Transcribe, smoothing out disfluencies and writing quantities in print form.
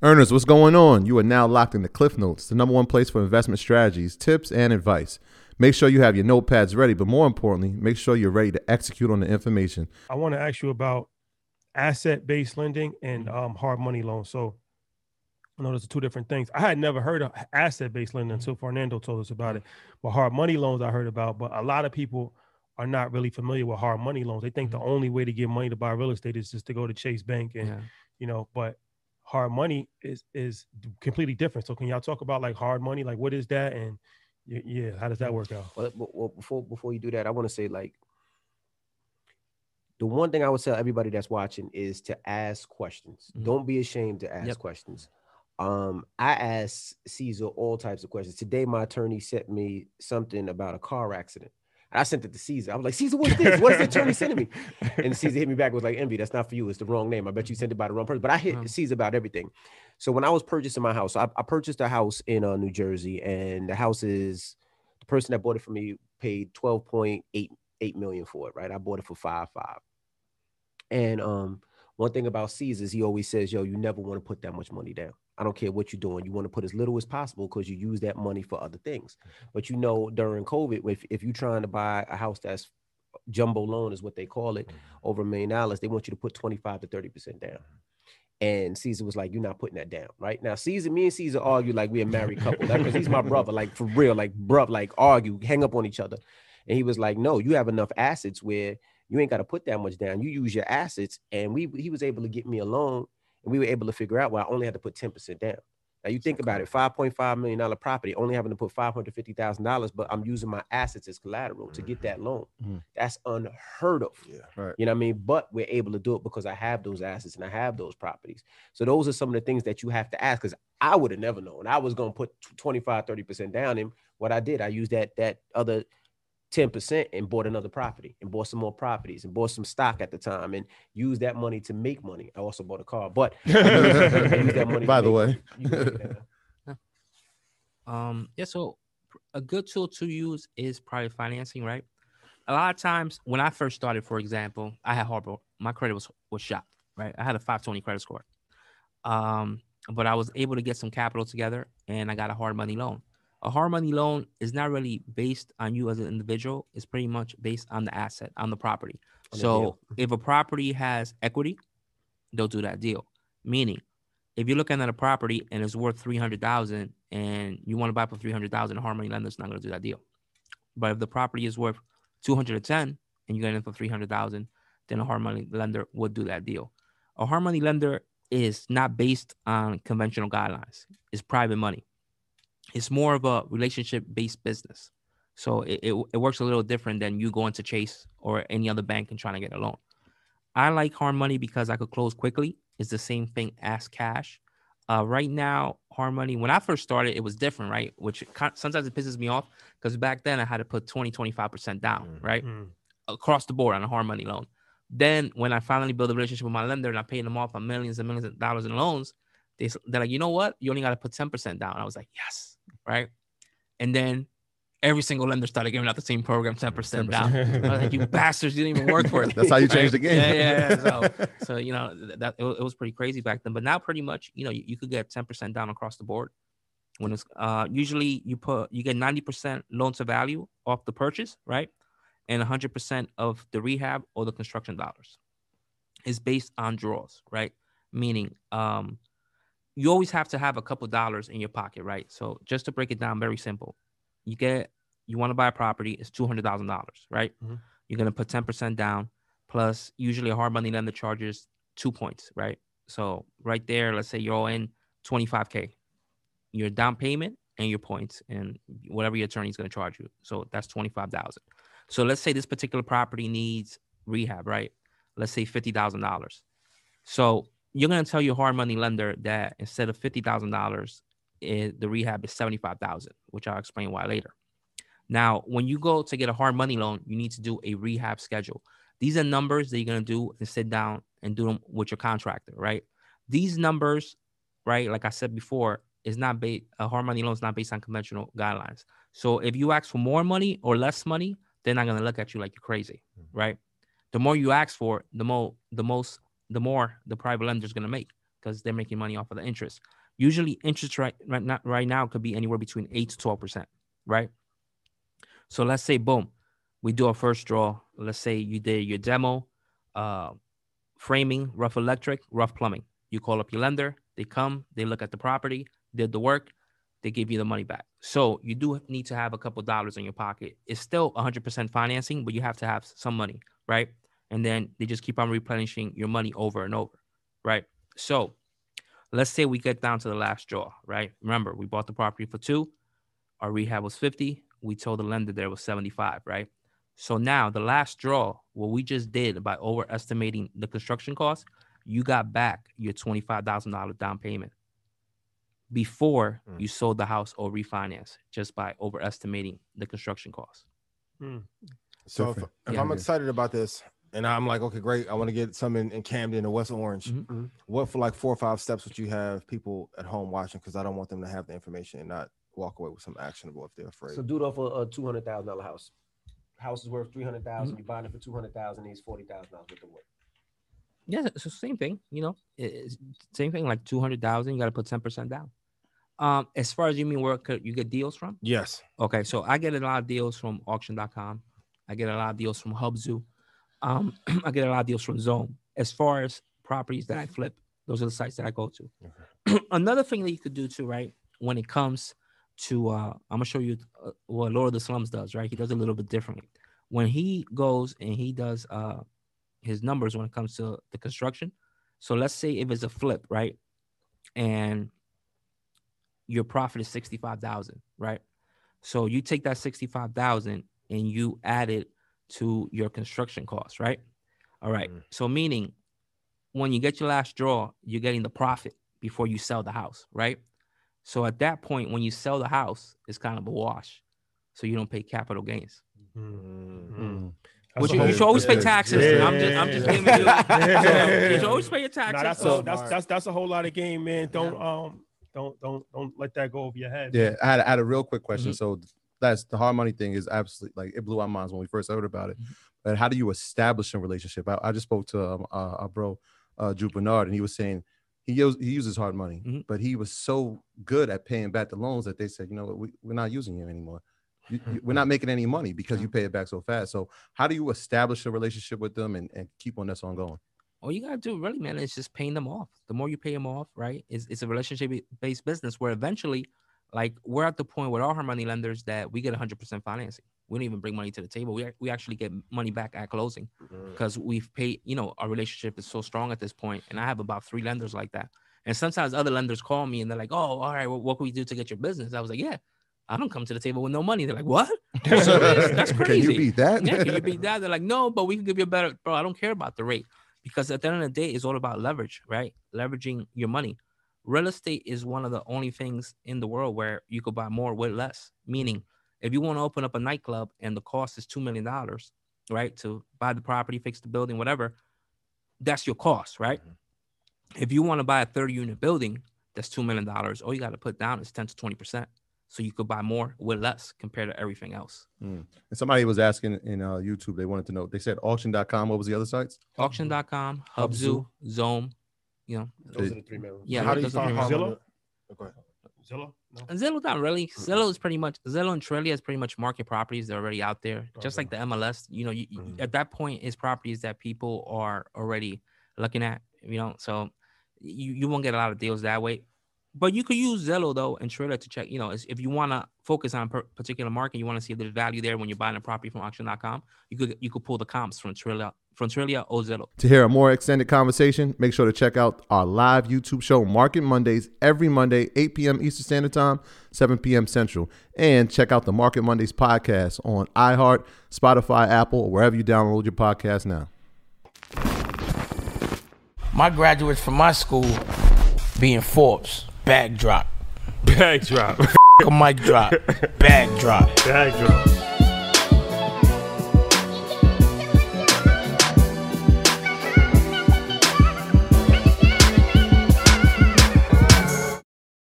Earners, what's going on? You are now locked into Cliff Notes, the #1 place for investment strategies, tips, and advice. Make sure you have your notepads ready, but more importantly, make sure you're ready to execute on the information. I want to ask you about asset-based lending and hard money loans. So I know those are two different things. I had never heard of asset-based lending until Fernando told us about it. But hard money loans I heard about, but a lot of people are not really familiar with hard money loans. They think the only way to get money to buy real estate is just to go to Chase Bank and, but hard money is completely different. So can y'all talk about like hard money? Like what is that? And how does that work out? Well, before you do that, I want to say like the one thing I would tell everybody that's watching is to ask questions. Don't be ashamed to ask questions. I asked Caesar all types of questions. Today, my attorney sent me something about a car accident. I sent it to Caesar. I was like, Caesar, what's this? What is the attorney sending me? And Caesar hit me back, was like, Envy, that's not for you. It's the wrong name. I bet you sent it by the wrong person. But I hit Caesar about everything. So when I was purchasing my house, I purchased a house in New Jersey, and the house is, the person that bought it for me paid $12.8 million for it, right? I bought it for $5.5. And one thing about Caesar is he always says, yo, you never want to put that much money down. I don't care what you're doing. You want to put as little as possible because you use that money for other things. But you know, during COVID, if you're trying to buy a house that's jumbo loan is what they call it, over $1 million, they want you to put 25 to 30% down. And Caesar was like, you're not putting that down, right? Now, me and Caesar argue like we're a married couple, because he's my brother, like for real, like bruv, like argue, hang up on each other. And he was like, no, you have enough assets where you ain't got to put that much down. You use your assets. And he was able to get me a loan, and we were able to figure out why I only had to put 10% down. Now you think about it, $5.5 million property, only having to put $550,000, but I'm using my assets as collateral to get that loan. That's unheard of. Yeah, right. You know what I mean? But we're able to do it because I have those assets and I have those properties. So those are some of the things that you have to ask, because I would have never known. I was going to put 25, 30% down. And what I did, I used that other 10% and bought another property and bought some more properties and bought some stock at the time and used that money to make money. I also bought a car, but I used that money. By the way. So a good tool to use is private financing, right? A lot of times when I first started, for example, I had my credit was shot, right? I had a 520 credit score. But I was able to get some capital together and I got a hard money loan. A hard money loan is not really based on you as an individual. It's pretty much based on the asset, on the property. So if a property has equity, they'll do that deal. Meaning, if you're looking at a property and it's worth $300,000 and you want to buy for $300,000, a hard money lender is not going to do that deal. But if the property is worth $210,000 and you get it for $300,000, then a hard money lender would do that deal. A hard money lender is not based on conventional guidelines. It's private money. It's more of a relationship-based business. So it works a little different than you going to Chase or any other bank and trying to get a loan. I like hard money because I could close quickly. It's the same thing as cash. Right now, hard money, when I first started, it was different, right? Which sometimes it pisses me off because back then I had to put 25% down, right? Across the board on a hard money loan. Then when I finally built a relationship with my lender and I paid them off on millions and millions of dollars in loans, they're like, you know what? You only got to put 10% down. I was like, yes. Right. And then every single lender started giving out the same program, 10% down. I was like, you bastards, you didn't even work for it. That's how you changed the game. Yeah. So you know, that it was pretty crazy back then. But now pretty much, you know, you could get 10% down across the board. When it's usually you get 90% loan to value off the purchase, right? And 100% of the rehab or the construction dollars. It's based on draws, right? Meaning you always have to have a couple dollars in your pocket, right? So just to break it down, very simple. You want to buy a property, it's $200,000, right? You're going to put 10% down, plus usually a hard money lender charges 2 points, right? So right there, let's say you're all in $25K, your down payment and your points and whatever your attorney is going to charge you. So that's $25,000. So let's say this particular property needs rehab, right? Let's say $50,000. So you're going to tell your hard money lender that instead of $50,000, the rehab is $75,000, which I'll explain why later. Now, when you go to get a hard money loan, you need to do a rehab schedule. These are numbers that you're going to do and sit down and do them with your contractor, right? These numbers, right, like I said before, a hard money loan is not based on conventional guidelines. So if you ask for more money or less money, they're not going to look at you like you're crazy, right? The more you ask for, the more the private lender is going to make. because they're making money off of the interest. Usually interest right now could be anywhere between 8 to 12%, right? So let's say, boom, we do our first draw. Let's say you did your demo, framing, rough electric, rough plumbing. You call up your lender, they come, they look at the property, did the work, they give you the money back. So you do need to have a couple dollars in your pocket. It's still 100% financing, but you have to have some money, right? And then they just keep on replenishing your money over and over, right? So let's say we get down to the last draw, right? Remember, we bought the property for 2. Our rehab was 50. We told the lender there was 75, right? So now the last draw, what we just did by overestimating the construction costs, you got back your $25,000 down payment before you sold the house or refinance, just by overestimating the construction costs. So if I'm excited about this and I'm like, okay, great, I want to get some in Camden or West Orange, what for like 4 or 5 steps would you have people at home watching? Because I don't want them to have the information and not walk away with some actionable if they're afraid. So do it off a $200,000 house. House is worth $300,000. You buying it for $200,000. Needs $40,000 worth of work. Yeah, it's the same thing. You know, it's same thing. Like $200,000, you got to put 10% down. As far as you mean, where you get deals from? Yes. Okay, so I get a lot of deals from auction.com. I get a lot of deals from Hubzu. I get a lot of deals from Zone. As far as properties that I flip, those are the sites that I go to. Okay. Another thing that you could do too, right? When it comes to, I'm gonna show you what Lord of the Slums does, right? He does a little bit differently. When he goes and he does his numbers when it comes to the construction. So let's say if it's a flip, right? And your profit is 65,000, right? So you take that 65,000 and you add it to your construction costs, right? All right. So meaning when you get your last draw, you're getting the profit before you sell the house, right? So at that point, when you sell the house, it's kind of a wash. So you don't pay capital gains. Which you should always pay taxes. Yeah. I'm just giving you. So you should always pay your taxes. That's a whole lot of game, man. Don't let that go over your head. Yeah, I had a real quick question. So that's the hard money thing is absolutely like it blew our minds when we first heard about it. But how do you establish a relationship? I just spoke to our bro Drew Bernard, and he was saying he uses hard money, but he was so good at paying back the loans that they said, you know, we're not using you anymore. We're not making any money because you pay it back so fast. So how do you establish a relationship with them and keep on this ongoing? All you gotta do, really, man, is just paying them off. The more you pay them off, right? It's a relationship-based business where eventually, like, we're at the point with our money lenders that we get 100% financing. We don't even bring money to the table. We actually get money back at closing because we've paid. You know, our relationship is so strong at this point, and I have about 3 lenders like that. And sometimes other lenders call me and they're like, "Oh, all right, well, what can we do to get your business?" I was like, "Yeah, I don't come to the table with no money." They're like, "What? That's crazy. Can you beat that?" Yeah, can you beat that? They're like, "No, but we can give you a better." Bro, I don't care about the rate. Because at the end of the day, it's all about leverage, right? Leveraging your money. Real estate is one of the only things in the world where you could buy more with less. Meaning, if you want to open up a nightclub and the cost is $2 million, right? To buy the property, fix the building, whatever, that's your cost, right? If you want to buy a 30-unit building, that's $2 million. All you got to put down is 10 to 20%. So you could buy more with less compared to everything else. And somebody was asking in YouTube, they wanted to know, they said auction.com. What was the other sites? Auction.com, Hubzu, Zome, you know. Those are the 3 main ones. Yeah. How do you find Zillow? Zillow? No. Zillow not really. Zillow is pretty much, Zillow and Trillia is pretty much market properties. They're already out there. Just like the MLS, you know, at that point is properties that people are already looking at, you know, so you won't get a lot of deals that way. But you could use Zillow though and Trillia to check, you know, if you want to focus on a particular market, you want to see if there's value there when you're buying a property from auction.com, you could pull the comps from Trillia or Zillow. To hear a more extended conversation, make sure to check out our live YouTube show, Market Mondays, every Monday, 8 p.m. Eastern Standard Time, 7 p.m. Central. And check out the Market Mondays podcast on iHeart, Spotify, Apple, or wherever you download your podcast now. My graduates from my school being Forbes, bag drop. Bag drop. A mic drop, bag drop. Bag drop.